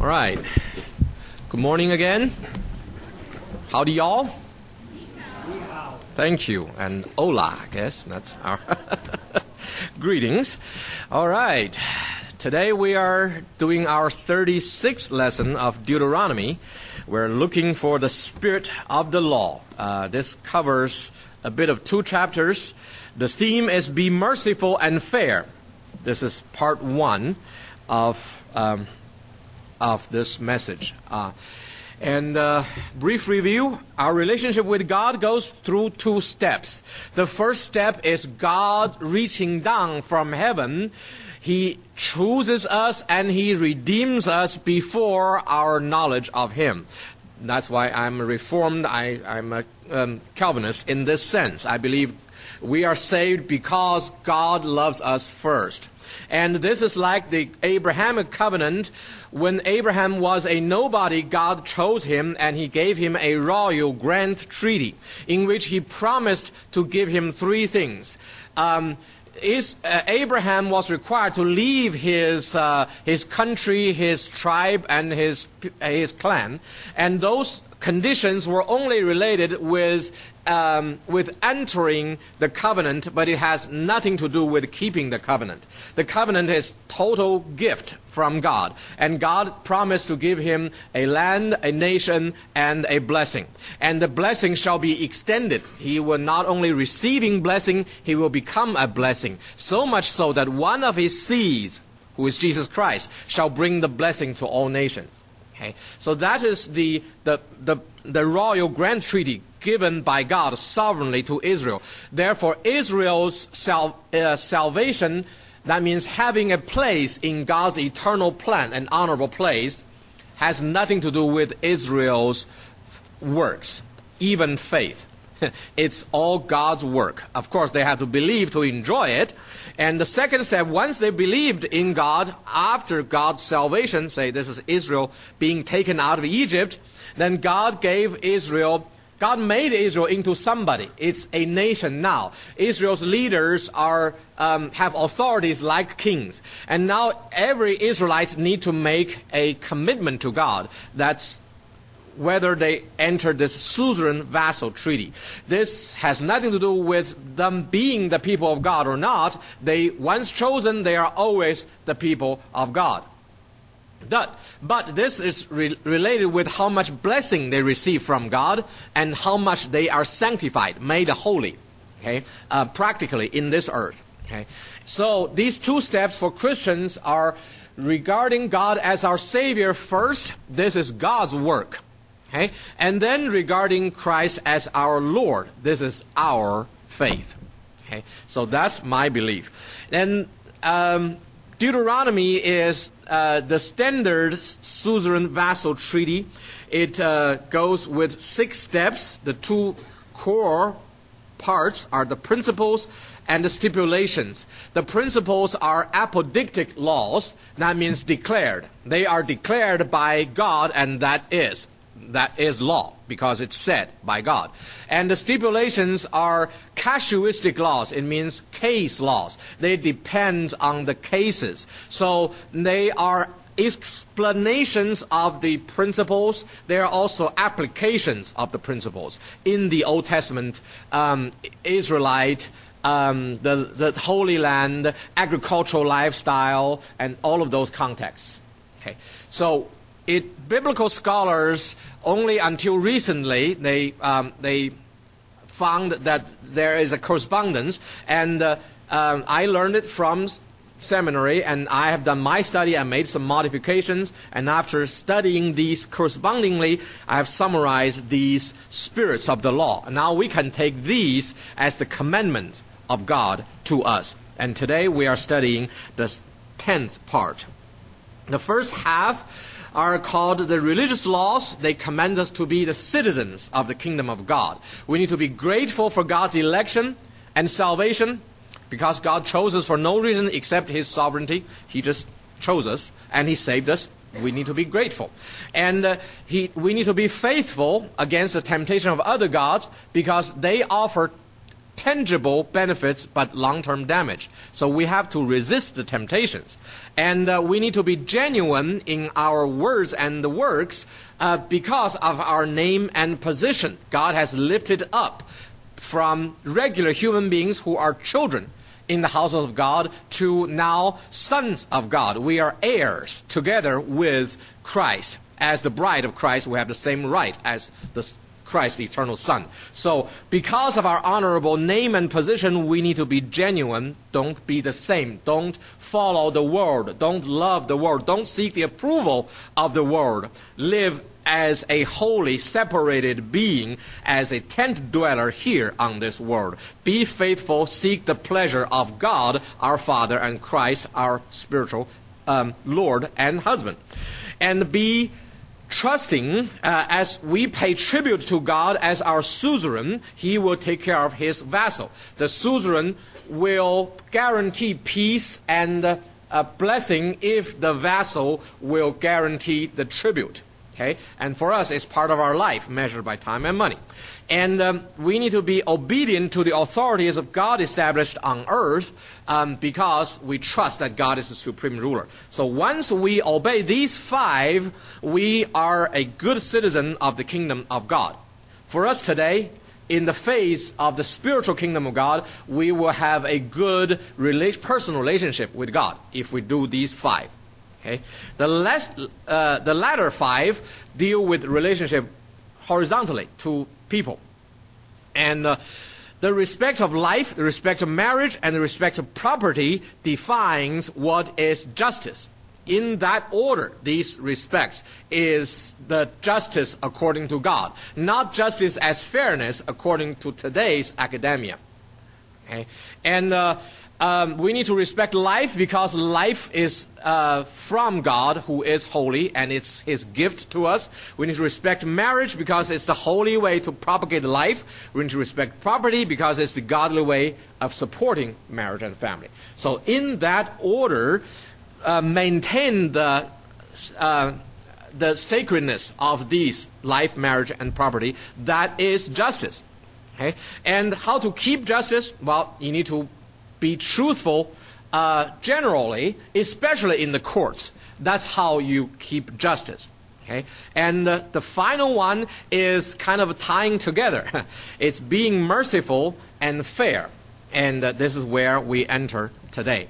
All right. Good morning again. Howdy, y'all. Thank you. And hola, I guess. That's our greetings. All right. Today we are doing our 36th lesson of Deuteronomy. We're looking for the spirit of the law. This covers a bit of 2 chapters. The theme is be merciful and fair. This is part 1 of this message. Brief review, our relationship with God goes through 2 steps. The first step is God reaching down from heaven. He chooses us and He redeems us before our knowledge of Him. That's why I'm a Reformed, I'm a Calvinist in this sense. I believe we are saved because God loves us first. And this is like the Abrahamic covenant. When Abraham was a nobody, God chose him and He gave him a royal grant treaty in which He promised to give him 3 things. Abraham was required to leave his country, his tribe, and his clan, and those conditions were only related with entering the covenant, but it has nothing to do with keeping the covenant. The covenant is total gift from God, and God promised to give him a land, a nation, and a blessing. And the blessing shall be extended. He will not only receiving blessing, he will become a blessing. So much so that one of his seeds, who is Jesus Christ, shall bring the blessing to all nations. Okay, so that is the royal grant treaty given by God sovereignly to Israel. Therefore, Israel's salvation, that means having a place in God's eternal plan, an honorable place, has nothing to do with Israel's works, even faith. It's all God's work. Of course, they have to believe to enjoy it. And the second step, once they believed in God, after God's salvation, say this is Israel being taken out of Egypt, then God made Israel into somebody. It's a nation now. Israel's leaders have authorities like kings. And now every Israelite need to make a commitment to God. That's whether they enter this suzerain vassal treaty. This has nothing to do with them being the people of God or not. They, once chosen, they are always the people of God. But this is related with how much blessing they receive from God and how much they are sanctified, made holy, okay, practically in this earth. Okay. So these 2 steps for Christians are regarding God as our Savior first. This is God's work. Okay? And then regarding Christ as our Lord, this is our faith. Okay? So that's my belief. And Deuteronomy is the standard suzerain vassal treaty. It goes with 6 steps. The 2 core parts are the principles and the stipulations. The principles are apodictic laws. That means declared. They are declared by God, and that is law, because it's said by God. And the stipulations are casuistic laws. It means case laws. They depend on the cases. So they are explanations of the principles. They are also applications of the principles. In the Old Testament, Israelite, the Holy Land, agricultural lifestyle, and all of those contexts. Okay, so biblical scholars only until recently they found that there is a correspondence, and I learned it from seminary, and I have done my study and made some modifications, and after studying these correspondingly, I have summarized these spirits of the law. Now we can take these as the commandments of God to us. And today we are studying the 10th part. The first half are called the religious laws. They command us to be the citizens of the kingdom of God. We need to be grateful for God's election and salvation, because God chose us for no reason except His sovereignty. He just chose us and He saved us. We need to be grateful. And we need to be faithful against the temptation of other gods, because they offer tangible benefits, but long-term damage. So we have to resist the temptations. And we need to be genuine in our words and the works because of our name and position. God has lifted up from regular human beings who are children in the household of God to now sons of God. We are heirs together with Christ. As the bride of Christ, we have the same right as the Christ, the eternal Son. So, because of our honorable name and position, we need to be genuine. Don't be the same. Don't follow the world. Don't love the world. Don't seek the approval of the world. Live as a holy, separated being, as a tent dweller here on this world. Be faithful. Seek the pleasure of God, our Father, and Christ, our spiritual Lord and husband. And be trusting as we pay tribute to God as our suzerain. He will take care of his vassal. The suzerain will guarantee peace and blessing if the vassal will guarantee the tribute. Okay? And for us, it's part of our life, measured by time and money. And we need to be obedient to the authorities of God established on earth because we trust that God is the supreme ruler. So once we obey these 5, we are a good citizen of the kingdom of God. For us today, in the face of the spiritual kingdom of God, we will have a good personal relationship with God if we do these 5. Okay? The latter 5 deal with relationship horizontally to people. And the respect of life, the respect of marriage, and the respect of property defines what is justice. In that order, these respects is the justice according to God, not justice as fairness according to today's academia. Okay? And we need to respect life because life is from God, who is holy, and it's his gift to us. We need to respect marriage because it's the holy way to propagate life. We need to respect property because it's the godly way of supporting marriage and family. So in that order, maintain the sacredness of these life, marriage, and property. That is justice. Okay? And how to keep justice? Well, you need to be truthful generally, especially in the courts. That's how you keep justice. Okay? And the final one is kind of tying together. It's being merciful and fair. And this is where we enter today.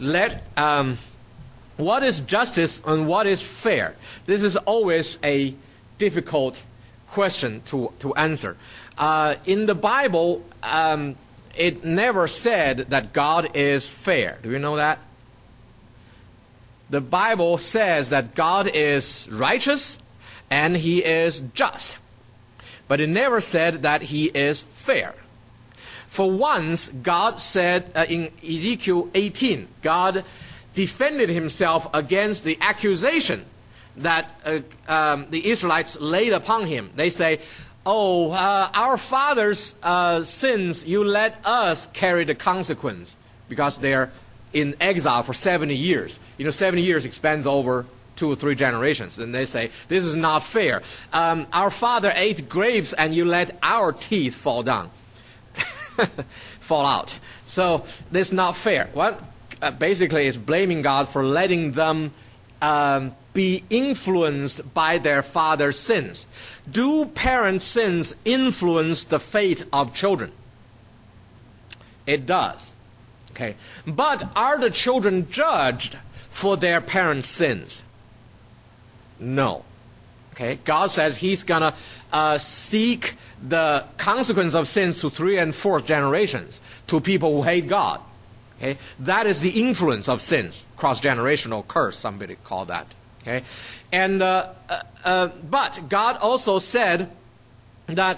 What is justice and what is fair? This is always a difficult question to answer. In the Bible, it never said that God is fair. Do you know that? The Bible says that God is righteous and he is just. But it never said that he is fair. For once, God said in Ezekiel 18, God defended himself against the accusation that the Israelites laid upon him. They say, our fathers' sins, you let us carry the consequence because they're in exile for 70 years. 70 years expands over 2 or 3 generations. And they say, this is not fair. Our father ate grapes and you let our teeth fall down. Fall out. So this is not fair. Well, basically it's blaming God for letting them be influenced by their father's sins. Do parents' sins influence the fate of children? It does. Okay. But are the children judged for their parents' sins? No. Okay. God says he's going to seek the consequence of sins to 3 and 4 generations to people who hate God. Okay. That is the influence of sins. Cross-generational curse, somebody call that. Okay. And but God also said that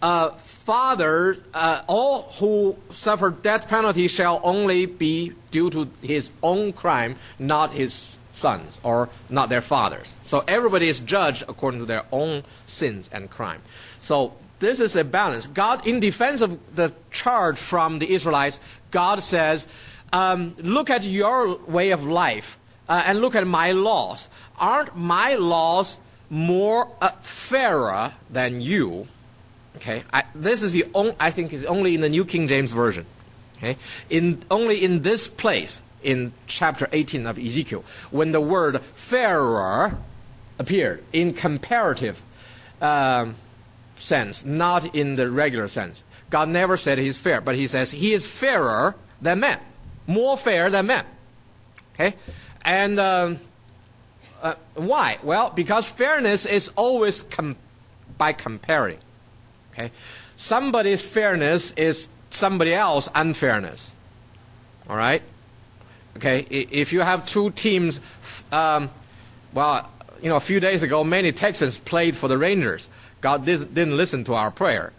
all who suffer death penalty shall only be due to his own crime, not his sons or not their fathers. So everybody is judged according to their own sins and crime. So this is a balance. God, in defense of the charge from the Israelites, God says, look at your way of life and look at my laws. Aren't my laws more fairer than you? Okay, this is I think is only in the New King James Version. Okay, only in this place in chapter 18 of Ezekiel, when the word fairer appeared in comparative sense, not in the regular sense. God never said he's fair, but he says he is fairer than men, more fair than men. Okay, and why? Well, because fairness is always by comparing. Okay, somebody's fairness is somebody else's unfairness. All right. Okay, if you have two teams, a few days ago, many Texans played for the Rangers. God didn't listen to our prayer.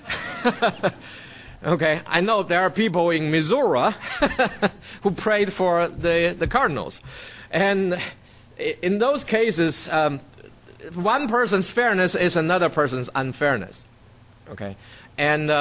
Okay, I know there are people in Missouri who prayed for the Cardinals. And in those cases, one person's fairness is another person's unfairness. Okay, and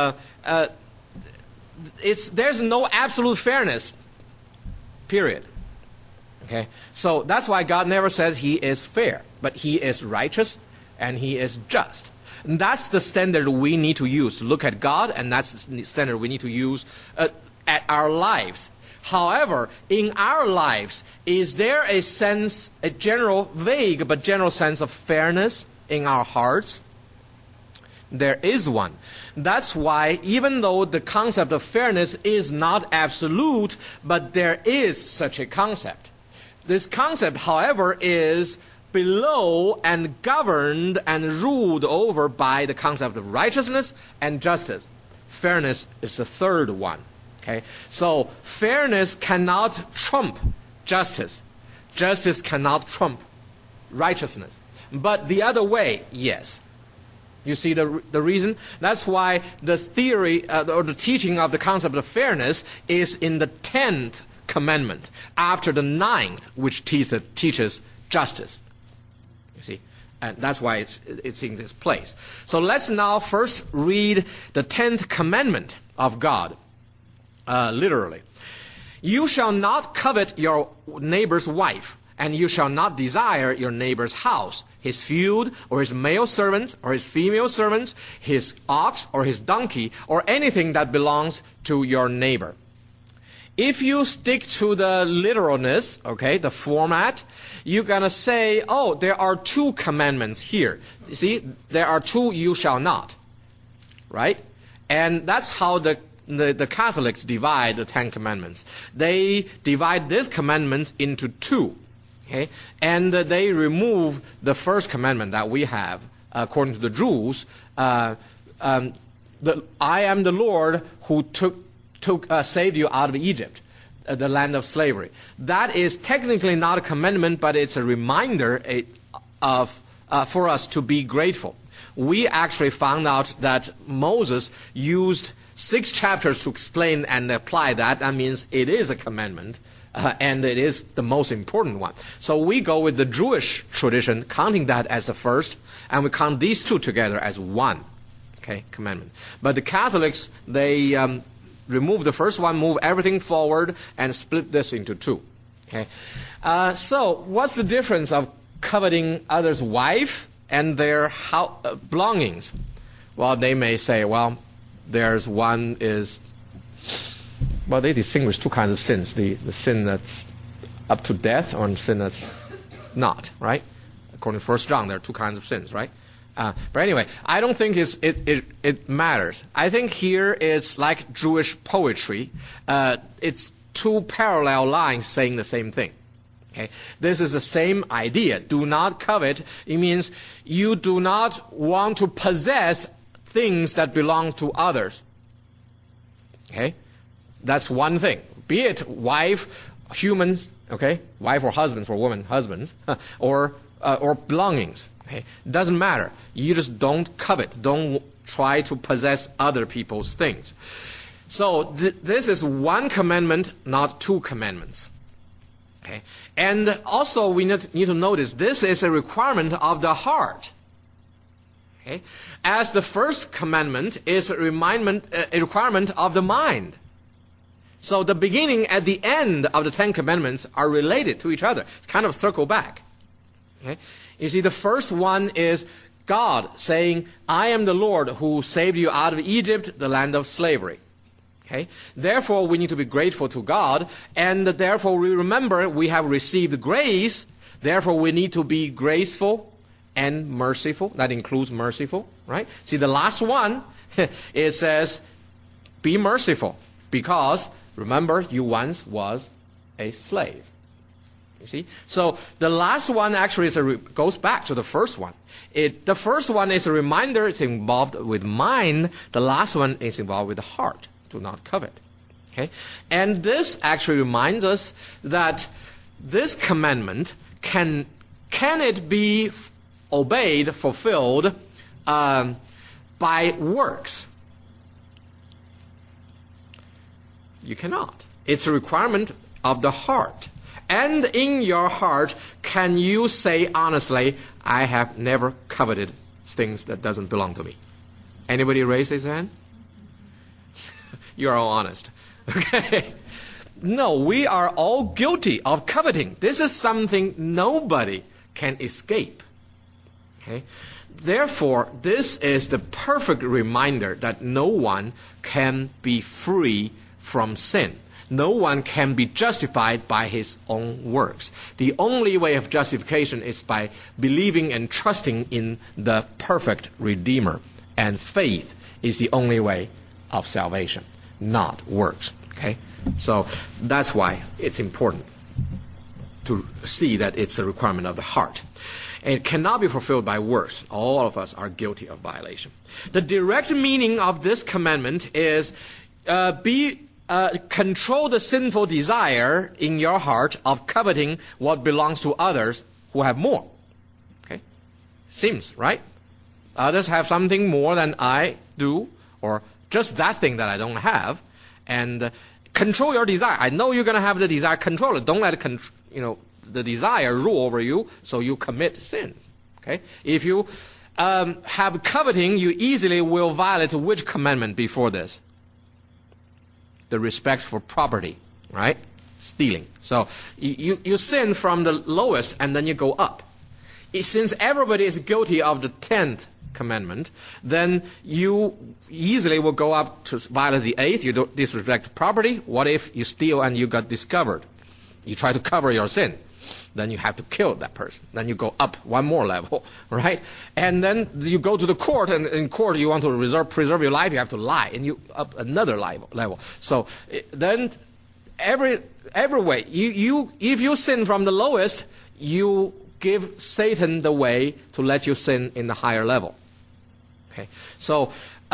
there's no absolute fairness, period. Okay, so that's why God never says he is fair, but he is righteous and he is just. And that's the standard we need to use to look at God, and that's the standard we need to use at our lives. However, in our lives, is there a sense, a general, vague but general sense of fairness in our hearts? There is one. That's why, even though the concept of fairness is not absolute, but there is such a concept. This concept, however, is below and governed and ruled over by the concept of righteousness and justice. Fairness is the third one. Okay? So fairness cannot trump justice. Justice cannot trump righteousness. But the other way, yes. You see the reason? That's why the theory or the teaching of the concept of fairness is in the 10th commandment, after the 9th, which teaches justice. You see, and that's why it's in this place. So let's now first read the 10th commandment of God, literally. You shall not covet your neighbor's wife, and you shall not desire your neighbor's house, his field, or his male servant, or his female servant, his ox, or his donkey, or anything that belongs to your neighbor. If you stick to the literalness, okay, the format, you're going to say, oh, there are two commandments here. You see, there are two you shall not, right? And that's how the Catholics divide the 10 commandments. They divide these commandments into two, okay? And they remove the first commandment that we have, according to the Jews. I am the Lord who saved you out of Egypt, the land of slavery. That is technically not a commandment, but it's a reminder for us to be grateful. We actually found out that Moses used 6 chapters to explain and apply that. That means it is a commandment, and it is the most important one. So we go with the Jewish tradition, counting that as the first, and we count these two together as one, okay, commandment. But the Catholics, they remove the first one, move everything forward, and split this into two. Okay. So what's the difference of coveting others' wife and their belongings? Well, they may say, well, there's one is, well, they distinguish two kinds of sins. The sin that's up to death or sin that's not, right? According to 1 John, there are two kinds of sins, right? But anyway, I don't think it matters. I think here it's like Jewish poetry. It's two parallel lines saying the same thing. Okay? This is the same idea. Do not covet. It means you do not want to possess things that belong to others. Okay? That's one thing. Be it wife, humans, okay? Wife or husband for women, husbands, or belongings. Okay? Doesn't matter. You just don't covet. Don't try to possess other people's things. So this is one commandment, not two commandments. Okay? And also we need to notice this is a requirement of the heart. Okay? As the first commandment is a requirement of the mind. So the beginning and the end of the 10 commandments are related to each other. It's kind of circle back. Okay? You see, the first one is God saying, I am the Lord who saved you out of Egypt, the land of slavery. Okay? Therefore, we need to be grateful to God, and therefore we remember we have received grace. Therefore, we need to be graceful and merciful. That includes merciful, right? See, the last one, it says, be merciful, because, remember, you once was a slave. You see? So the last one actually goes back to the first one. The first one is a reminder, it's involved with mind. The last one is involved with the heart. Do not covet. Okay? And this actually reminds us that this commandment, can it be obeyed, fulfilled by works? You cannot. It's a requirement of the heart. And in your heart, can you say honestly, I have never coveted things that doesn't belong to me? Anybody raise his hand? You're all honest. Okay. No, we are all guilty of coveting. This is something nobody can escape. Okay? Therefore, this is the perfect reminder that no one can be free from sin. No one can be justified by his own works. The only way of justification is by believing and trusting in the perfect Redeemer. And faith is the only way of salvation, not works. Okay? So that's why it's important to see that it's a requirement of the heart. And it cannot be fulfilled by works. All of us are guilty of violation. The direct meaning of this commandment is control the sinful desire in your heart of coveting what belongs to others who have more. Okay? Seems, right? Others have something more than I do, or just that thing that I don't have. And control your desire. I know you're going to have the desire. Control it. Don't let the desire rule over you, so you commit sins. Okay? If you have coveting, you easily will violate which commandment before this? The respect for property, right? Stealing. So you sin from the lowest and then you go up. Since everybody is guilty of the 10th commandment, then you easily will go up to violate the 8th. You don't disrespect property. What if you steal and you got discovered? You try to cover your sin. Then you have to kill that person. Then you go up one more level, right? And then you go to the court, and in court you want to preserve your life, you have to lie, and you up another level. So then every way, if you sin from the lowest, you give Satan the way to let you sin in the higher level. Okay, so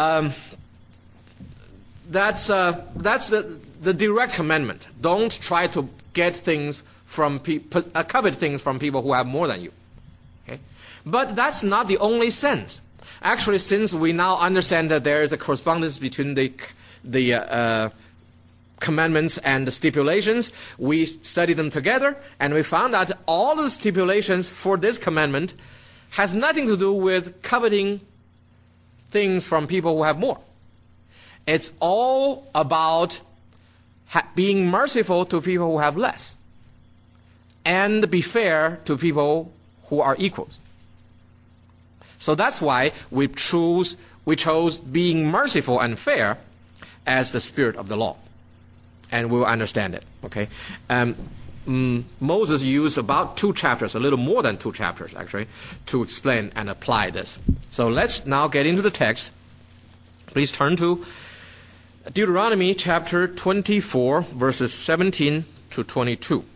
that's the direct commandment. Don't try to get things from covet things from people who have more than you. Okay? But that's not the only sense. Actually, since we now understand that there is a correspondence between the commandments and the stipulations, we studied them together, and we found out all the stipulations for this commandment has nothing to do with coveting things from people who have more. It's all about being merciful to people who have less, and be fair to people who are equals. So that's why we chose being merciful and fair as the spirit of the law. And we'll understand it. Okay? Moses used about 2 chapters, a little more than 2 chapters actually, to explain and apply this. So let's now get into the text. Please turn to Deuteronomy chapter 24, verses 17 to 22.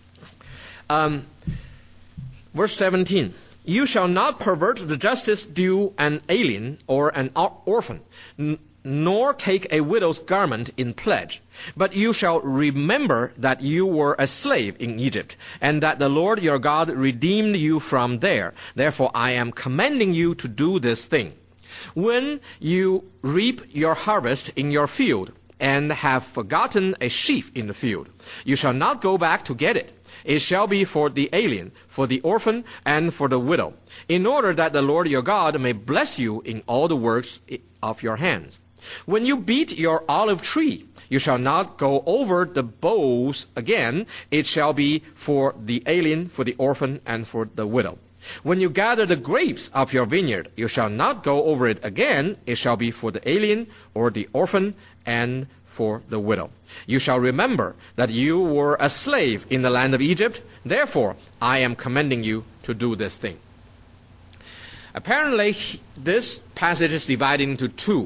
Verse 17, you shall not pervert the justice due an alien or an orphan, nor take a widow's garment in pledge. But you shall remember that you were a slave in Egypt, and that the Lord your God redeemed you from there. Therefore I am commanding you to do this thing. When you reap your harvest in your field, and have forgotten a sheaf in the field, you shall not go back to get it. It shall be for the alien, for the orphan, and for the widow, in order that the Lord your God may bless you in all the works of your hands. When you beat your olive tree, you shall not go over the boughs again. It shall be for the alien, for the orphan, and for the widow. When you gather the grapes of your vineyard, you shall not go over it again. It shall be for the alien or the orphan and for the widow. You shall remember that you were a slave in the land of Egypt. Therefore, I am commanding you to do this thing. Apparently, this passage is divided into two.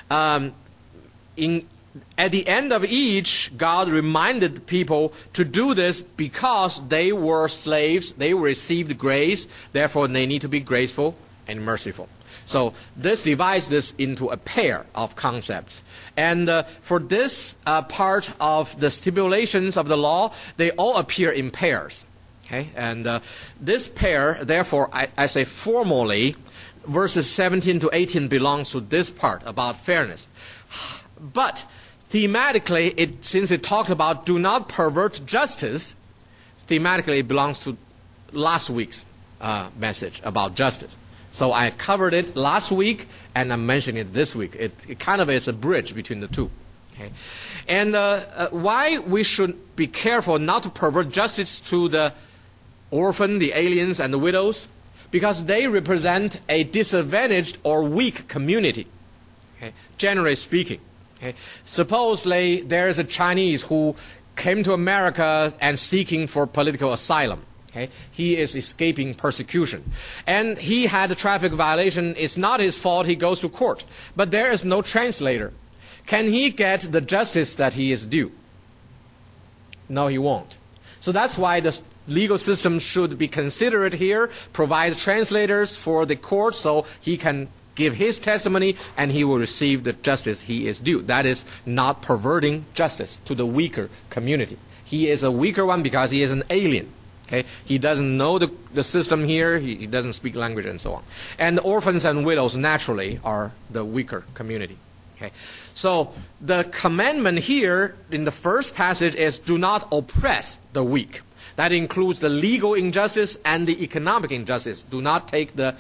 At the end of each, God reminded people to do this because they were slaves, they received grace, therefore they need to be graceful and merciful. So this divides this into a pair of concepts. And for this part of the stipulations of the law, they all appear in pairs. Okay? And this pair, therefore, I say formally, verses 17 to 18 belongs to this part about fairness. But thematically, since it talks about do not pervert justice, thematically it belongs to last week's message about justice. So I covered it last week, and I'm mentioning it this week. It kind of is a bridge between the two. Okay? And why we should be careful not to pervert justice to the orphan, the aliens, and the widows? Because they represent a disadvantaged or weak community, okay? Generally speaking. Okay? Supposedly, there is a Chinese who came to America and seeking for political asylum. Okay? He is escaping persecution. And he had a traffic violation. It's not his fault. He goes to court. But there is no translator. Can he get the justice that he is due? No, he won't. So that's why the legal system should be considerate here, provide translators for the court so he can give his testimony and he will receive the justice he is due. That is not perverting justice to the weaker community. He is a weaker one because he is an alien. Okay? He doesn't know the system here, he doesn't speak language and so on. And the orphans and widows naturally are the weaker community. Okay? So the commandment here in the first passage is do not oppress the weak. That includes the legal injustice and the economic injustice. Do not take the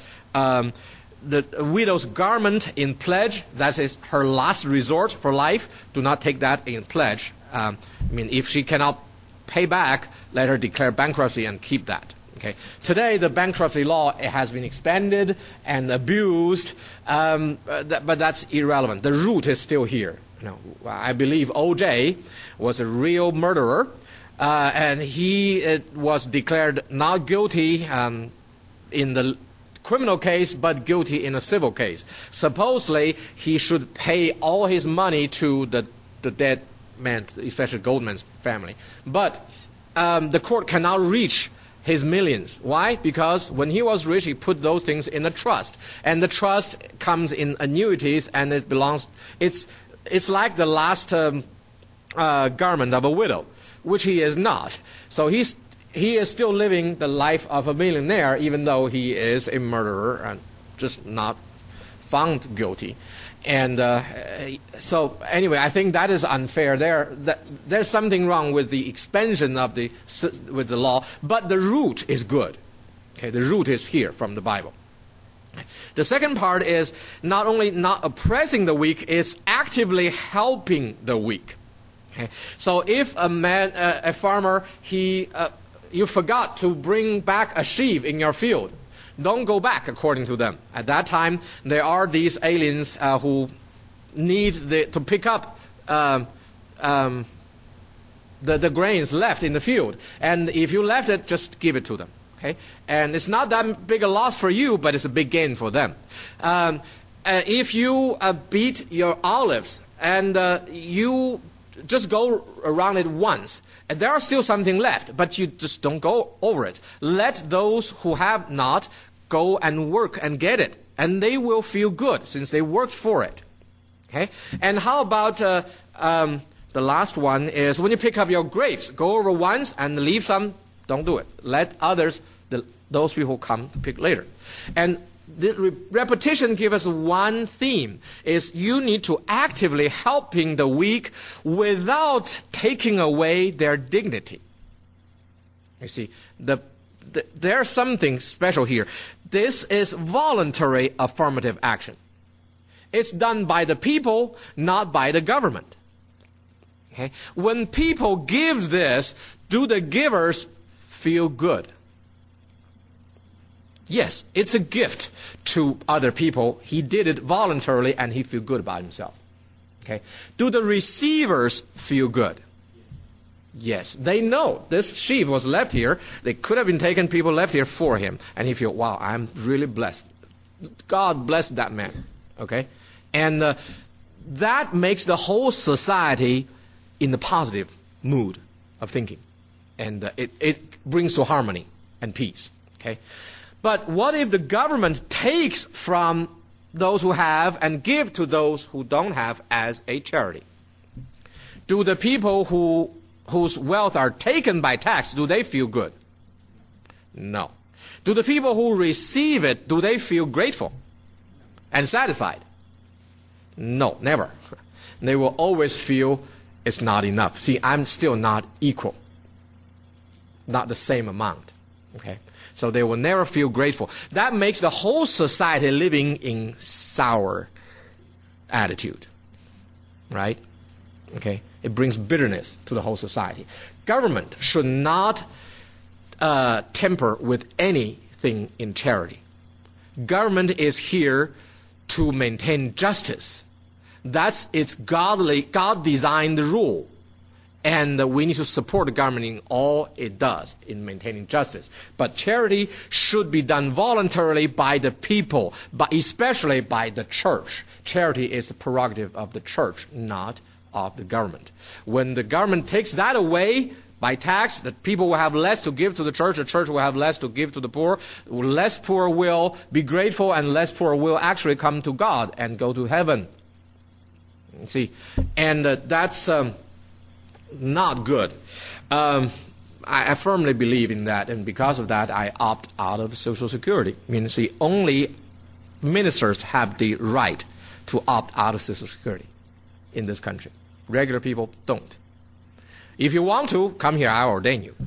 widow's garment in pledge. That is her last resort for life. Do not take that in pledge. If she cannot pay back, let her declare bankruptcy and keep that. Okay. Today, the bankruptcy law has been expanded and abused, but that's irrelevant. The root is still here. I believe O.J. was a real murderer. And he was declared not guilty in the criminal case, but guilty in a civil case. Supposedly, he should pay all his money to the dead man, especially Goldman's family. But the court cannot reach his millions. Why? Because when he was rich, he put those things in a trust. And the trust comes in annuities, and it belongs. It's like the last garment of a widow, which he is not. So he is still living the life of a millionaire, even though he is a murderer and just not found guilty. And so anyway, I think that is unfair. There's something wrong with the expansion with the law, but the root is good. Okay, the root is here from the Bible. The second part is not only not oppressing the weak, it's actively helping the weak. Okay. So if a farmer, you forgot to bring back a sheaf in your field, don't go back according to them. At that time, there are these aliens who need to pick up the grains left in the field. And if you left it, just give it to them. Okay? And it's not that big a loss for you, but it's a big gain for them. If you beat your olives and you just go around it once, and there are still something left, but you just don't go over it. Let those who have not go and work and get it, and they will feel good since they worked for it. Okay? And how about the last one is when you pick up your grapes, go over once and leave some, don't do it. Let others, those people come to pick later. And the repetition gives us one theme, is you need to actively helping the weak without taking away their dignity. You see, there's something special here. This is voluntary affirmative action. It's done by the people, not by the government. Okay? When people give this, do the givers feel good? Yes, it's a gift to other people. He did it voluntarily and he feels good about himself. Okay. Do the receivers feel good? Yes. They know this sheaf was left here. They could have been taken, people left here for him. And he feels, wow, I'm really blessed. God bless that man. Okay. And that makes the whole society in the positive mood of thinking. And it brings to harmony and peace. Okay. But what if the government takes from those who have and give to those who don't have as a charity? Do the people whose wealth are taken by tax, do they feel good? No. Do the people who receive it, do they feel grateful and satisfied? No, never. They will always feel it's not enough. See, I'm still not equal. Not the same amount. Okay? So they will never feel grateful. That makes the whole society living in sour attitude. Right? Okay? It brings bitterness to the whole society. Government should not temper with anything in charity. Government is here to maintain justice. That's its God-designed rule. And we need to support the government in all it does in maintaining justice. But charity should be done voluntarily by the people, but especially by the church. Charity is the prerogative of the church, not of the government. When the government takes that away by tax, the people will have less to give to the church will have less to give to the poor. Less poor will be grateful, and less poor will actually come to God and go to heaven. See, and that's not good. I firmly believe in that, and because of that, I opt out of Social Security. I mean, see, only ministers have the right to opt out of Social Security in this country. Regular people don't. If you want to, come here, I'll ordain you.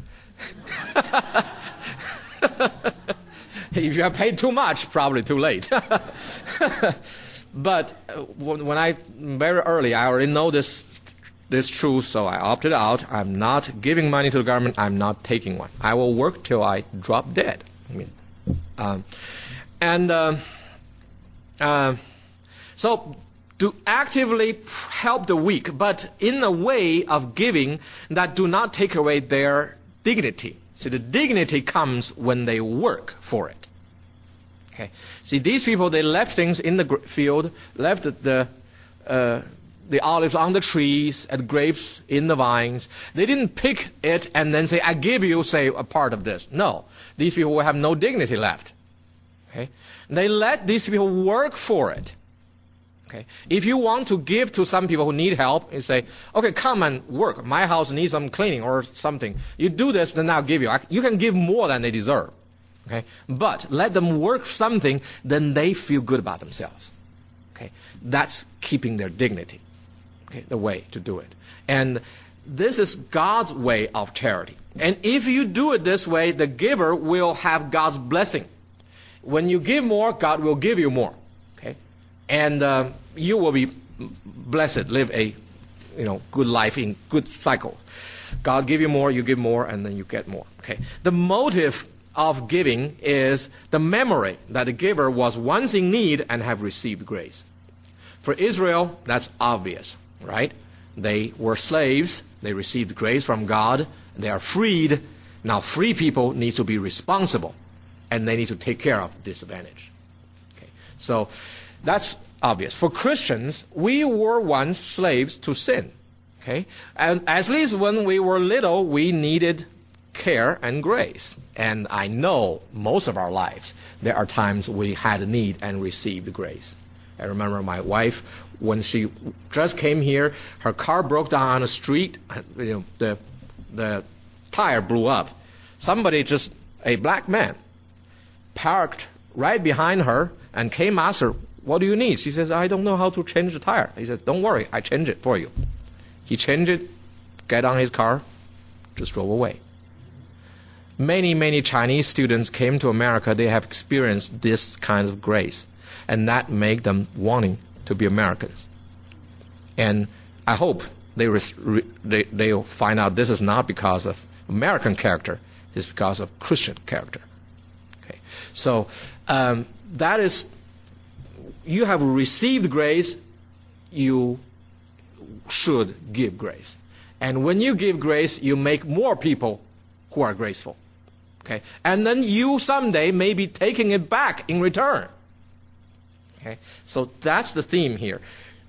If you have paid too much, probably too late. But when very early, I already know this truth, so I opted out. I'm not giving money to the government. I'm not taking one. I will work till I drop dead. So to actively help the weak, but in a way of giving that do not take away their dignity. See, the dignity comes when they work for it. Okay. See, these people, they left things in the field, left the olives on the trees, and grapes in the vines. They didn't pick it and then say, I give you, say, a part of this. No. These people will have no dignity left. Okay. They let these people work for it. Okay. If you want to give to some people who need help, you say, okay, come and work. My house needs some cleaning or something. You do this, then I'll give you. You can give more than they deserve. Okay. But let them work something, then they feel good about themselves. Okay. That's keeping their dignity. Okay. The way to do it. And this is God's way of charity. And if you do it this way, the giver will have God's blessing. When you give more, God will give you more. Okay. And you will be blessed, live a good life in good cycle. God give you more, you give more, and then you get more. Okay. The motive of giving is the memory that the giver was once in need and have received grace. For Israel, that's obvious, right? They were slaves. They received grace from God. They are freed. Now, free people need to be responsible, and they need to take care of disadvantage. Okay. So that's obvious. For Christians, we were once slaves to sin. Okay? And at least when we were little, we needed care and grace. And I know most of our lives, there are times we had a need and received grace. I remember my wife, when she just came here, her car broke down on the street. The tire blew up. Somebody, just a black man, parked right behind her and came ask her, what do you need? She says, I don't know how to change the tire. He said, don't worry, I change it for you. He changed it, got on his car, just drove away. Many, many Chinese students came to America. They have experienced this kind of grace. And that made them wanting to be Americans. And I hope they'll find out this is not because of American character. It's because of Christian character. Okay. So that is, you have received grace, you should give grace. And when you give grace, you make more people who are graceful. Okay? And then you someday may be taking it back in return. Okay? So that's the theme here.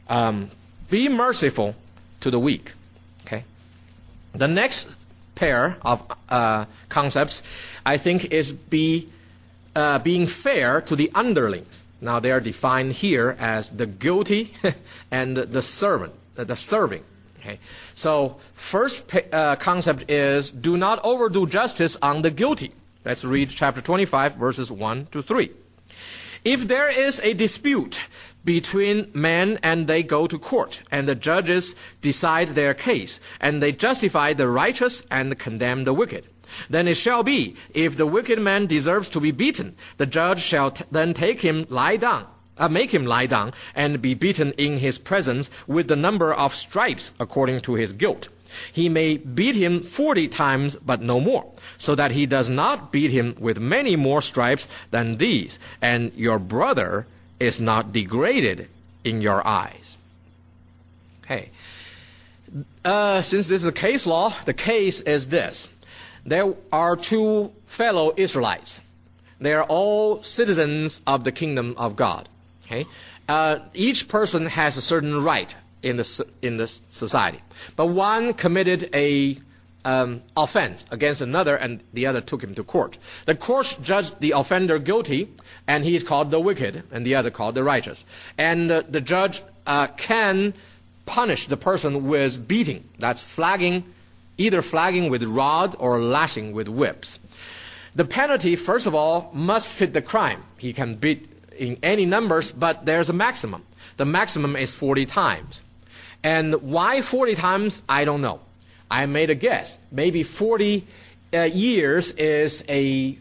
Be merciful to the weak. Okay? The next pair of concepts, I think, is being fair to the underlings. Now they are defined here as the guilty and the serving. Okay. So first concept is do not overdo justice on the guilty. Let's read chapter 25, verses 1 to 3. If there is a dispute between men and they go to court, and the judges decide their case, and they justify the righteous and condemn the wicked, then it shall be, if the wicked man deserves to be beaten, the judge shall then make him lie down, and be beaten in his presence with the number of stripes according to his guilt. He may beat him 40 times, but no more, so that he does not beat him with many more stripes than these, and your brother is not degraded in your eyes. Okay. Since this is a case law, the case is this. There are two fellow Israelites. They are all citizens of the kingdom of God. Okay? Each person has a certain right in the society. But one committed a offense against another, and the other took him to court. The court judged the offender guilty, and he is called the wicked, and the other called the righteous. And the judge can punish the person with beating. That's flagging, either flagging with rod or lashing with whips. The penalty, first of all, must fit the crime. He can beat in any numbers, but there's a maximum. The maximum is 40 times. And why 40 times, I don't know. I made a guess. Maybe 40 years is a,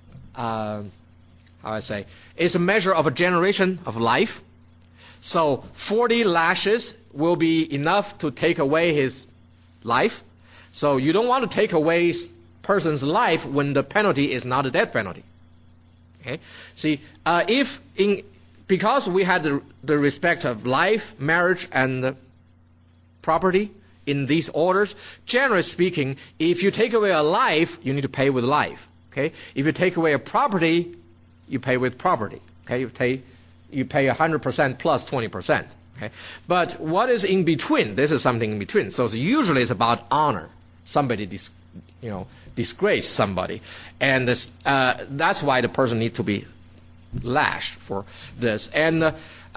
it's a measure of a generation of life. So 40 lashes will be enough to take away his life. So you don't want to take away a person's life when the penalty is not a death penalty. Okay? See, because we had the respect of life, marriage, and property in these orders, generally speaking, if you take away a life, you need to pay with life. Okay? If you take away a property, you pay with property. Okay? You pay 100% plus 20%. Okay? But what is in between? This is something in between. So usually it's about honor. Somebody disgrace somebody, and that's why the person needs to be lashed for this. And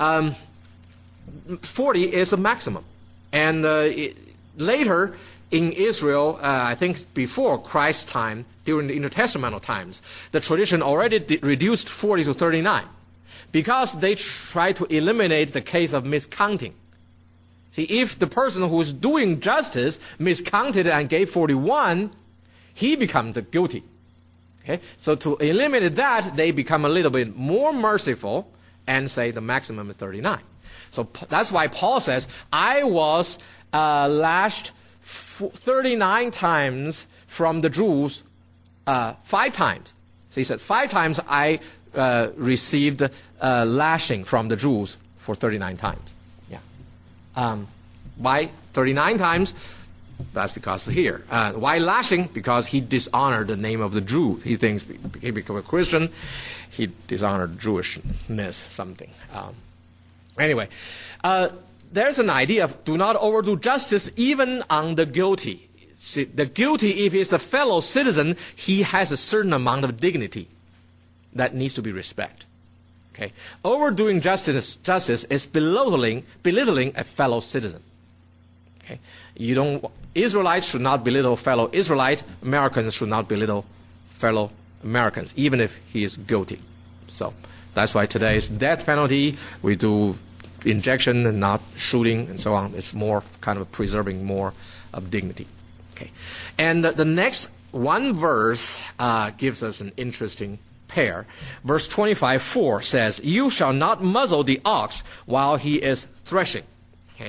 40 is a maximum. And later in Israel, I think before Christ's time, during the intertestamental times, the tradition already reduced 40 to 39 because they try to eliminate the case of miscounting. See, if the person who is doing justice miscounted and gave 41, he becomes the guilty. Okay? So to eliminate that, they become a little bit more merciful and say the maximum is 39. So that's why Paul says, I was lashed 39 times from the Jews, 5 times. So he said, 5 times I received lashing from the Jews for 39 times. Yeah. Why 39 times? That's because of here. Why lashing? Because he dishonored the name of the Jew. He thinks he became a Christian, he dishonored Jewishness, something. Anyway, there's an idea of do not overdo justice even on the guilty. See, the guilty, if he's a fellow citizen, he has a certain amount of dignity that needs to be respected. Okay? Overdoing justice is belittling a fellow citizen. Okay? Israelites should not belittle fellow Israelites. Americans should not belittle fellow Americans, even if he is guilty. So that's why today's death penalty, we do injection and not shooting and so on. It's more kind of preserving more of dignity. Okay, and the next one verse gives us an interesting pair. Verse 25:4 says, "You shall not muzzle the ox while he is threshing." Okay.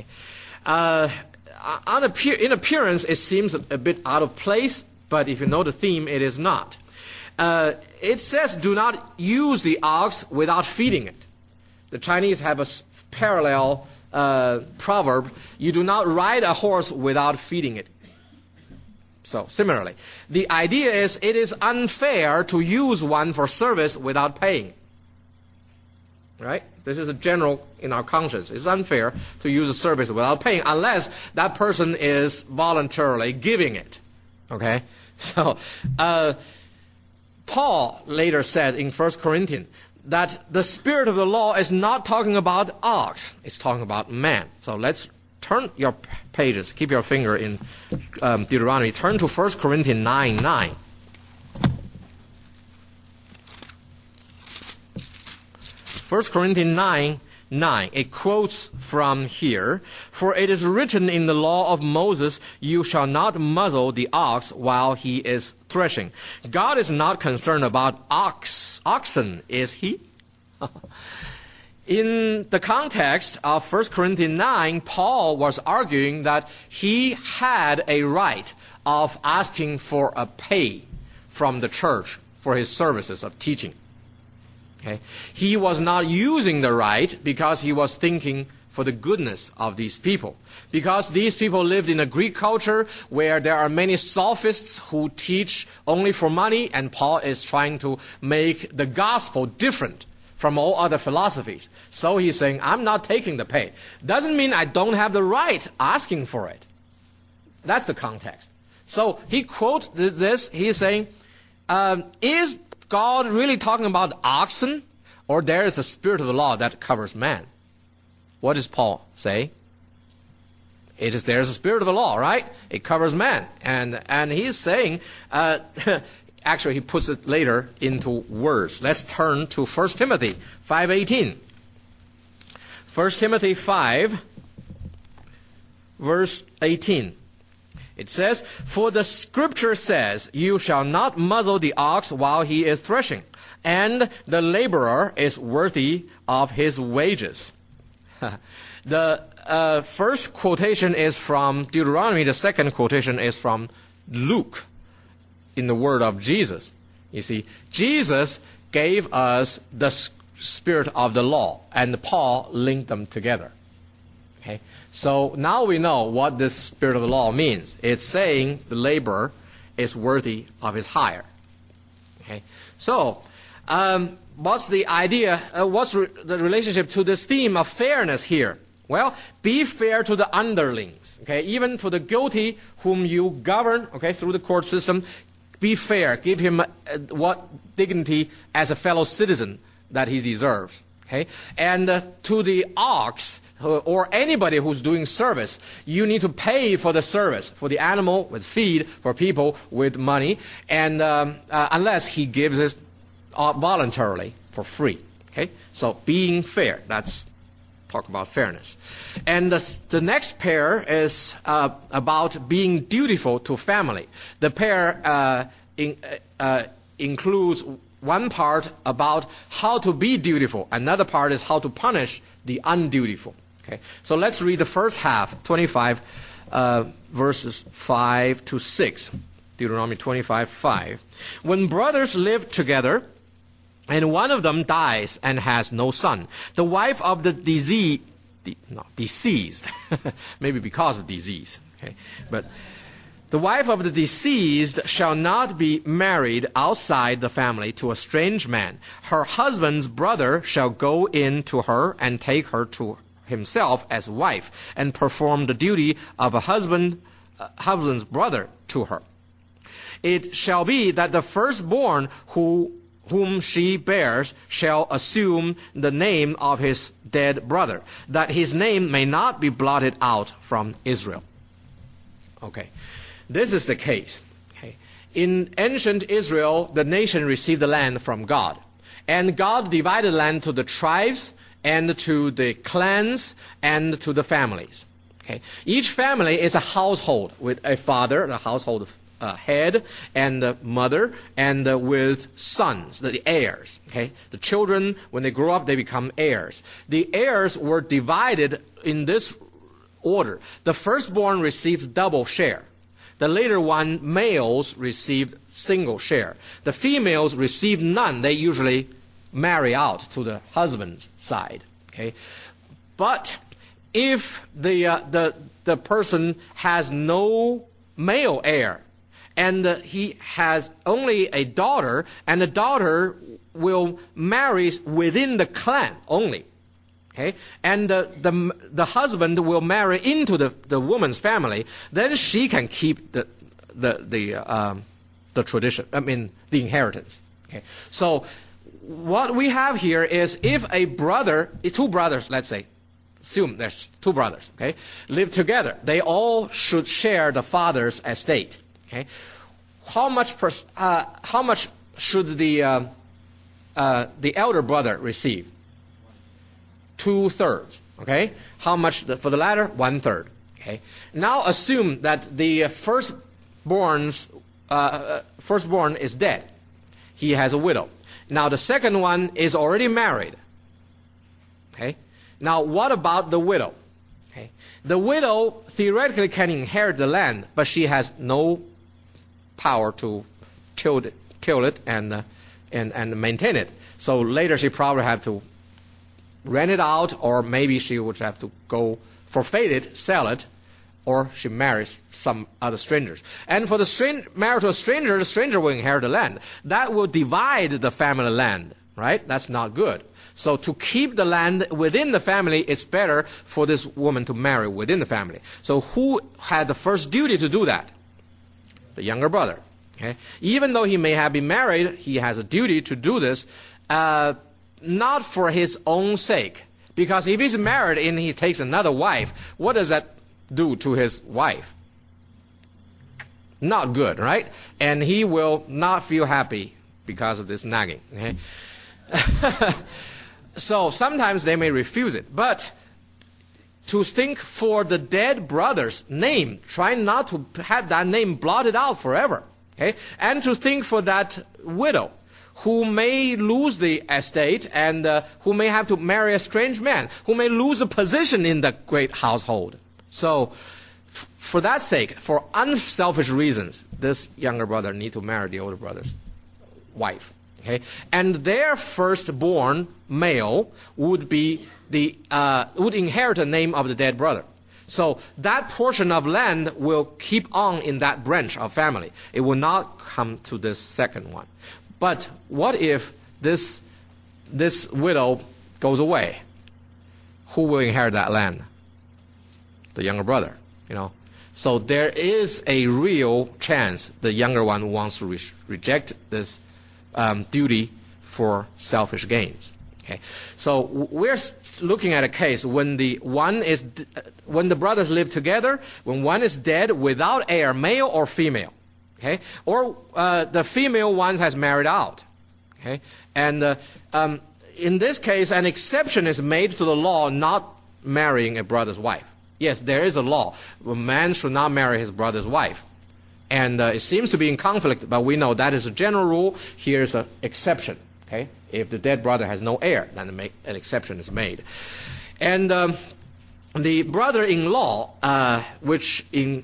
In appearance, it seems a bit out of place, but if you know the theme, it is not. It says do not use the ox without feeding it. The Chinese have a parallel proverb, you do not ride a horse without feeding it. So, similarly, the idea is it is unfair to use one for service without paying. Right? This is a general in our conscience. It's unfair to use a service without paying unless that person is voluntarily giving it. Okay? So, Paul later said in 1 Corinthians that the spirit of the law is not talking about ox. It's talking about man. So let's turn your pages. Keep your finger in Deuteronomy. Turn to 1 Corinthians 9:9. 1 Corinthians 9:9. It quotes from here. For it is written in the law of Moses, you shall not muzzle the ox while he is threshing. God is not concerned about oxen, is he? In the context of 1 Corinthians 9, Paul was arguing that he had a right of asking for a pay from the church for his services of teaching. Okay? He was not using the right because he was thinking for the goodness of these people. Because these people lived in a Greek culture where there are many sophists who teach only for money, and Paul is trying to make the gospel different from all other philosophies. So he's saying, I'm not taking the pay. Doesn't mean I don't have the right asking for it. That's the context. So he quotes this, he's saying, is God really talking about oxen, or there is a spirit of the law that covers man? What does Paul say? There's a spirit of the law, right? It covers man. And he's saying, actually he puts it later into words. Let's turn to 1 Timothy 5:18. 1 Timothy 5, verse 18. It says, for the scripture says, you shall not muzzle the ox while he is threshing, and the laborer is worthy of his wages. The first quotation is from Deuteronomy. The second quotation is from Luke in the word of Jesus. You see, Jesus gave us the spirit of the law, and Paul linked them together. Okay? So now we know what this spirit of the law means. It's saying the laborer is worthy of his hire. Okay? So, what's the idea? What's the relationship to this theme of fairness here? Well, be fair to the underlings. Okay? Even to the guilty whom you govern, okay, through the court system, be fair. Give him what dignity as a fellow citizen that he deserves. Okay? And to the ox, or anybody who's doing service, you need to pay for the service, for the animal with feed, for people with money, and unless he gives it voluntarily for free. Okay, so being fair, that's talk about fairness. And the next pair is about being dutiful to family. The pair includes one part about how to be dutiful, another part is how to punish the undutiful. Okay, so let's read the first half, 25 verses 5 to 6. Deuteronomy 25:5. When brothers live together, and one of them dies and has no son, the wife of the deceased, maybe because of disease, okay, but the wife of the deceased shall not be married outside the family to a strange man. Her husband's brother shall go in to her and take her to himself as wife, and perform the duty of a husband's brother to her. It shall be that the firstborn whom she bears shall assume the name of his dead brother, that his name may not be blotted out from Israel. Okay, this is the case. Okay. In ancient Israel, the nation received the land from God, and God divided the land to the tribes, and to the clans, and to the families. Okay. Each family is a household with a father, the household head, and the mother, and with sons, the heirs. Okay. The children, when they grow up, they become heirs. The heirs were divided in this order. The firstborn receives double share. The later one, males received single share. The females received none. They usually marry out to the husband's side. Okay, but if the person has no male heir, and he has only a daughter, and the daughter will marry within the clan only. Okay, and the husband will marry into the woman's family, then she can keep the tradition. I mean the inheritance. Okay, so what we have here is if a brother, two brothers, let's say, assume there's two brothers, okay, live together, they all should share the father's estate. Okay, how much should the elder brother receive? 2/3. Okay, how much for the latter? 1/3. Okay, now assume that the firstborn is dead. He has a widow. Now the second one is already married. Okay, now what about the widow? Okay, the widow theoretically can inherit the land, but she has no power to till it and maintain it. So later she probably have to rent it out, or maybe she would have to go forfeit it, sell it, or she marries some other strangers. And for the marriage to a stranger, the stranger will inherit the land. That will divide the family land, right? That's not good. So to keep the land within the family, it's better for this woman to marry within the family. So who had the first duty to do that? The younger brother. Okay? Even though he may have been married, he has a duty to do this, not for his own sake. Because if he's married and he takes another wife, what does that do to his wife? Not good, right? And he will not feel happy because of this nagging. Okay? So sometimes they may refuse it. But to think for the dead brother's name, try not to have that name blotted out forever. Okay? And to think for that widow who may lose the estate and who may have to marry a strange man, who may lose a position in the great household. So for that sake, for unselfish reasons, this younger brother need to marry the older brother's wife. Okay? And their firstborn male would be would inherit the name of the dead brother. So that portion of land will keep on in that branch of family. It will not come to this second one. But what if this widow goes away? Who will inherit that land? The younger brother, you know. So there is a real chance the younger one wants to reject this duty for selfish gains. Okay, so we're looking at a case when the brothers live together, when one is dead without heir, male or female. Okay, or the female one has married out. Okay, and in this case, an exception is made to the law not marrying a brother's wife. Yes, there is a law. A man should not marry his brother's wife. And it seems to be in conflict, but we know that is a general rule. Here's an exception. Okay, if the dead brother has no heir, then an exception is made. And the brother-in-law, which in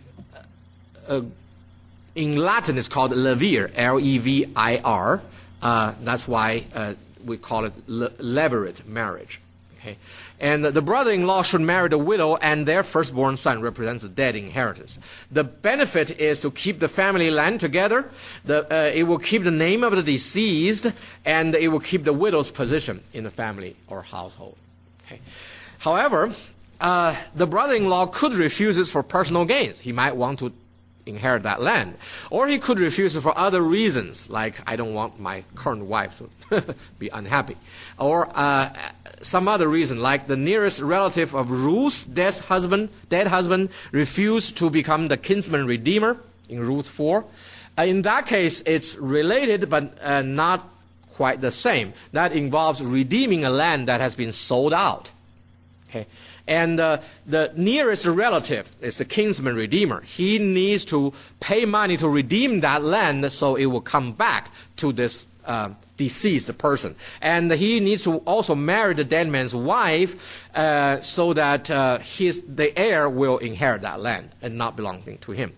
Latin is called levir, L-E-V-I-R. That's why we call it levirate marriage. Okay? And the brother-in-law should marry the widow, and their firstborn son represents the dead inheritance. The benefit is to keep the family land together. It will keep the name of the deceased, and it will keep the widow's position in the family or household. Okay? However, the brother-in-law could refuse it for personal gains. He might want to inherit that land. Or he could refuse it for other reasons, like I don't want my current wife to be unhappy. Or some other reason, like the nearest relative of Ruth's dead husband refused to become the kinsman redeemer in Ruth 4. In that case, it's related but not quite the same. That involves redeeming a land that has been sold out. Okay. And the nearest relative is the kinsman redeemer. He needs to pay money to redeem that land so it will come back to this deceased person. And he needs to also marry the dead man's wife so that the heir will inherit that land and not belonging to him.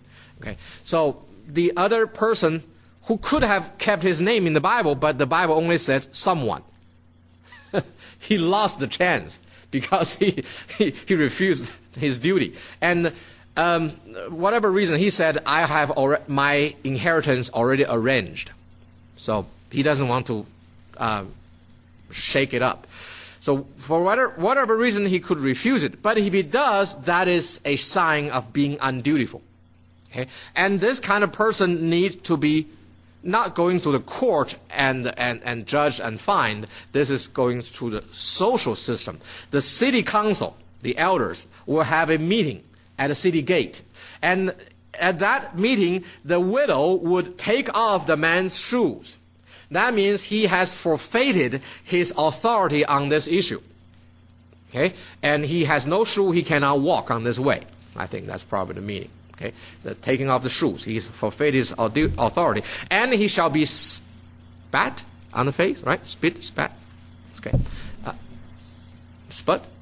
Okay, so the other person who could have kept his name in the Bible, but the Bible only says someone. He lost the chance because he refused his duty. And whatever reason, he said, I have my inheritance already arranged. So he doesn't want to shake it up. So for whatever reason, he could refuse it. But if he does, that is a sign of being undutiful. Okay? And this kind of person needs to be not going to the court and judge and fine. This is going through the social system. The city council, the elders, will have a meeting at the city gate. And at that meeting, the widow would take off the man's shoes. That means he has forfeited his authority on this issue. Okay? And he has no shoe, he cannot walk on this way. I think that's probably the meaning. Okay? The taking off the shoes. He's forfeited his authority. And he shall be spat on the face, right? Spit, spat. Okay. Sput.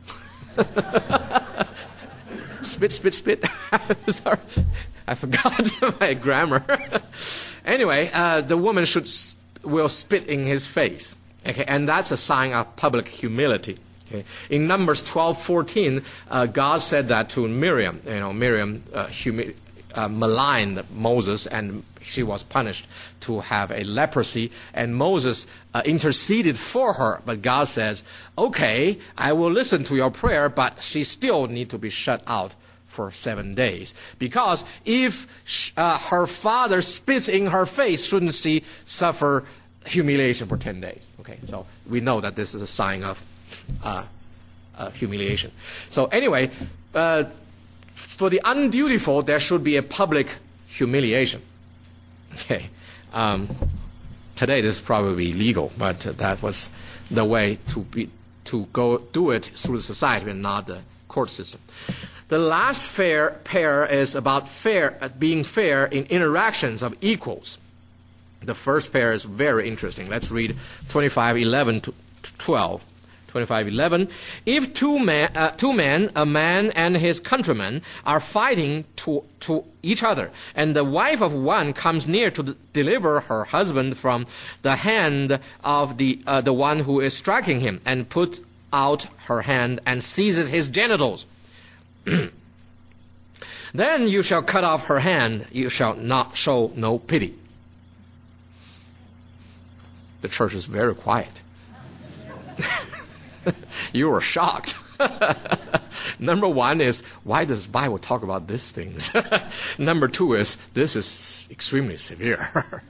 Spit. Sorry. I forgot my grammar. Anyway, the woman will spit in his face. Okay, and that's a sign of public humility. Okay. In Numbers 12:14, God said that to Miriam. Miriam maligned Moses, and she was punished to have a leprosy. And Moses interceded for her, but God says, "Okay, I will listen to your prayer, but she still need to be shut out for 7 days. Because if her father spits in her face, shouldn't she suffer humiliation for 10 days? Okay, so we know that this is a sign of humiliation. So anyway, for the undutiful, there should be a public humiliation. Okay, today this is probably illegal, but that was the way to go do it through the society and not the court system. The last pair is about being fair in interactions of equals. The first pair is very interesting. Let's read 25:11 to 12. 25:11. If two men, a man and his countryman, are fighting to each other, and the wife of one comes near to deliver her husband from the hand of the one who is striking him, and puts out her hand and seizes his genitals, then you shall cut off her hand. You shall not show no pity. The church is very quiet. You were shocked. Number one is, why does the Bible talk about these things? Number two is, this is extremely severe.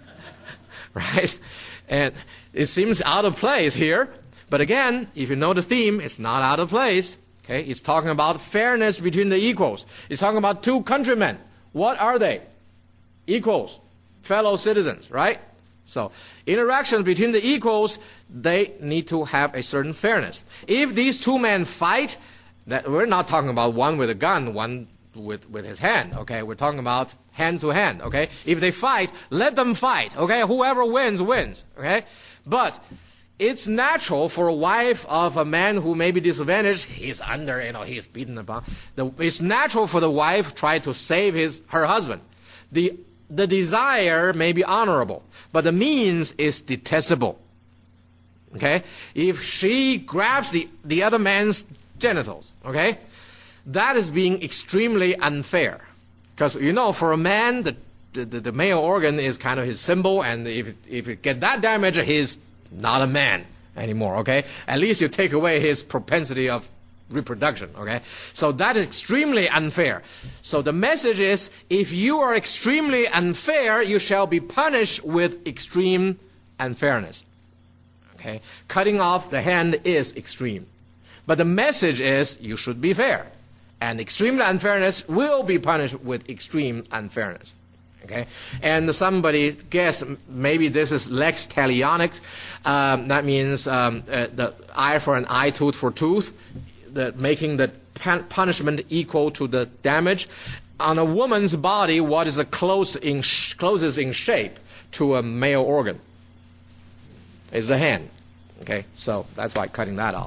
Right? And it seems out of place here. But again, if you know the theme, it's not out of place. Okay? It's talking about fairness between the equals. It's talking about two countrymen. What are they? Equals. Fellow citizens, right? So, interactions between the equals, they need to have a certain fairness. If these two men fight, that we're not talking about one with a gun, one with his hand, okay? We're talking about hand to hand, okay? If they fight, let them fight, okay? Whoever wins, wins, okay? But it's natural for a wife of a man who may be disadvantaged, he's under, he's beaten about. It's natural for the wife try to save her husband. The desire may be honorable, but the means is detestable. Okay? If she grabs the other man's genitals, okay, that is being extremely unfair. Because, for a man, the male organ is kind of his symbol, and if you get that damage, he's not a man anymore, okay? At least you take away his propensity of reproduction, okay? So that is extremely unfair. So the message is, if you are extremely unfair, you shall be punished with extreme unfairness. Okay? Cutting off the hand is extreme. But the message is, you should be fair. And extreme unfairness will be punished with extreme unfairness. Okay? And somebody guessed maybe this is lex talionis. That means the eye for an eye, tooth for tooth. Making the punishment equal to the damage. On a woman's body, what is closest in shape to a male organ is the hand. Okay, so that's why cutting that off.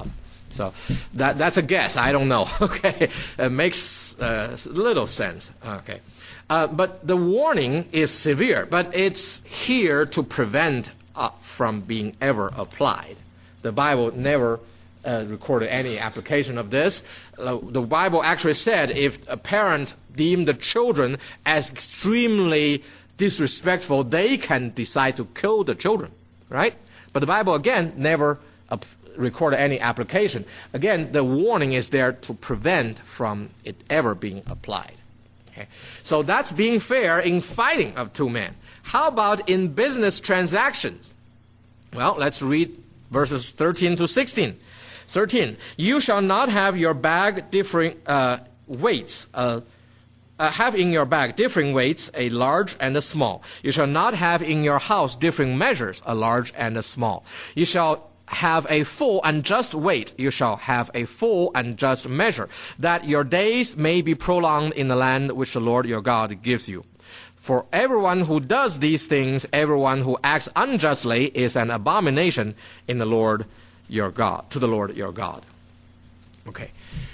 So that's a guess. I don't know. Okay, it makes little sense. Okay, but the warning is severe, but it's here to prevent from being ever applied. The Bible never recorded any application of this. The Bible actually said if a parent deemed the children as extremely disrespectful, they can decide to kill the children, right? But the Bible, again, never recorded any application. Again, the warning is there to prevent from it ever being applied. Okay? So that's being fair in fighting of two men. How about in business transactions? Well, let's read verses 13 to 16. 13, you shall not have your bag differing weights, have in your bag differing weights, a large and a small. You shall not have in your house differing measures, a large and a small. You shall have a full and just weight. You shall have a full and just measure, that your days may be prolonged in the land which the Lord your God gives you. For everyone who does these things, everyone who acts unjustly, is an abomination in the Lord your God, to the Lord your God. Okay.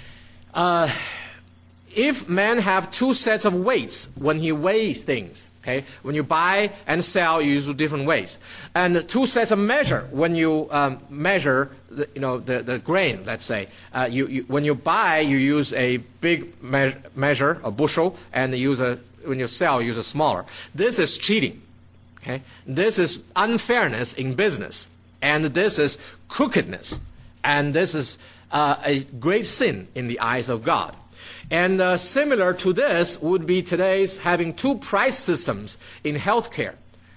If men have two sets of weights when he weighs things, okay, when you buy and sell, you use different weights, and two sets of measure when you measure, the grain. Let's say when you buy, you use a big measure, a bushel, and when you sell, you use a smaller. This is cheating. Okay, this is unfairness in business, and this is crookedness, and this is a great sin in the eyes of God. And similar to this would be today's having two price systems in healthcare.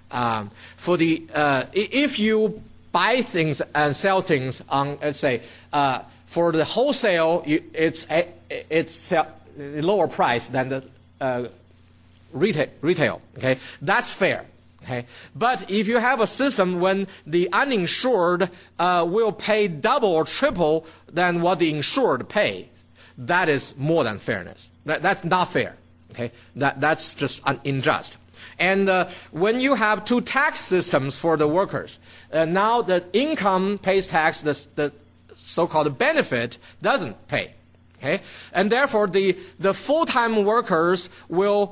If you buy things and sell things on, let's say, for the wholesale, it's a lower price than the retail. Okay, that's fair. Okay, but if you have a system when the uninsured will pay double or triple than what the insured pays, that is more than fairness. That's not fair. Okay, that's just unjust. And when you have two tax systems for the workers, now the income pays tax, the so-called benefit doesn't pay. Okay, and therefore the full-time workers will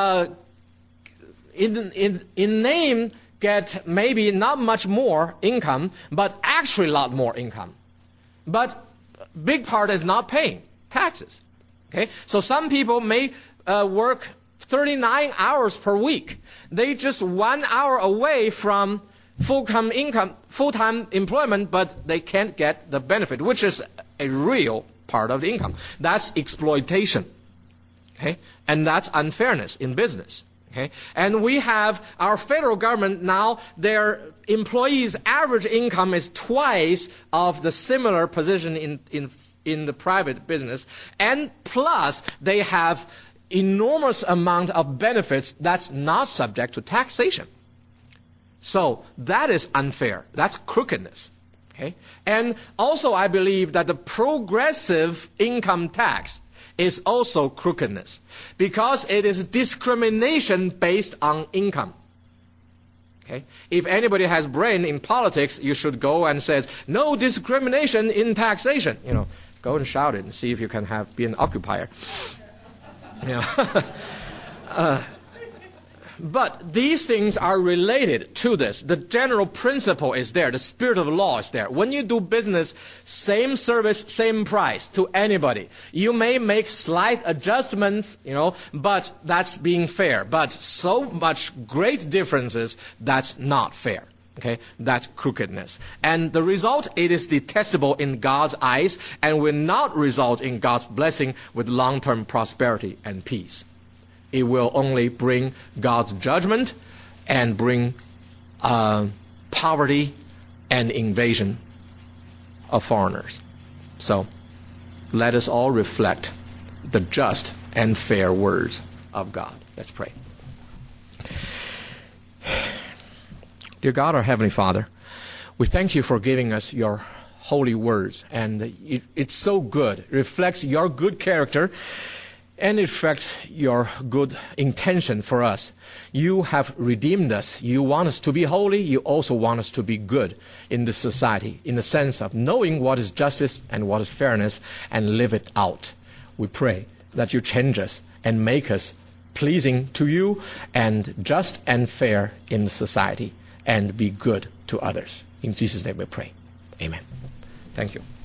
in name get maybe not much more income, but actually a lot more income. But big part is not paying taxes. Okay, so some people may work 39 hours per week. They just 1 hour away from full-time employment, but they can't get the benefit, which is a real part of the income. That's exploitation. Okay, and that's unfairness in business. Okay, and we have our federal government now, their employees' average income is twice of the similar position in the private business, and plus they have enormous amount of benefits that's not subject to taxation. So that is unfair. That's crookedness. Okay, and also I believe that the progressive income tax is also crookedness, because it is discrimination based on income. Okay? If anybody has brain in politics, you should go and say, no discrimination in taxation. Go and shout it and see if you can be an occupier. But these things are related to this. The general principle is there. The spirit of law is there. When you do business, same service, same price to anybody. You may make slight adjustments, but that's being fair. But so much great differences, that's not fair. Okay, that's crookedness. And the result, it is detestable in God's eyes and will not result in God's blessing with long-term prosperity and peace. It will only bring God's judgment and bring poverty and invasion of foreigners. So let us all reflect the just and fair words of God. Let's pray. Dear God, our Heavenly Father, we thank you for giving us your holy words. And it's so good. It reflects your good character. and it reflects your good intention for us. You have redeemed us. You want us to be holy. You also want us to be good in this society, in the sense of knowing what is justice and what is fairness and live it out. We pray that you change us and make us pleasing to you and just and fair in the society and be good to others. In Jesus' name we pray. Amen. Thank you.